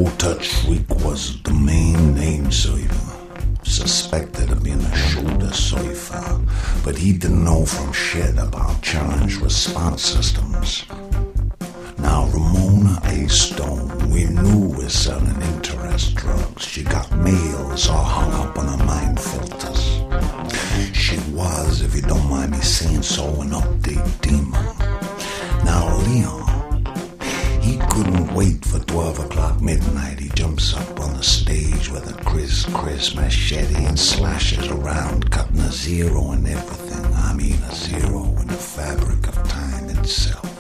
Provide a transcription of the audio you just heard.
no-touch freak was the main name server, suspected of being a shoulder surfer, but he didn't know from shit about challenge response systems. Now Ramona A. Stone, we knew was selling interest drugs. She got mails all hung up on her mind filters. She was, if you don't mind me saying so, an update demon. Now Leon, he couldn't wait for 12 o'clock midnight. He jumps up on the stage with a criss machete and slashes around, cutting a zero in everything. I mean a zero in the fabric of time itself.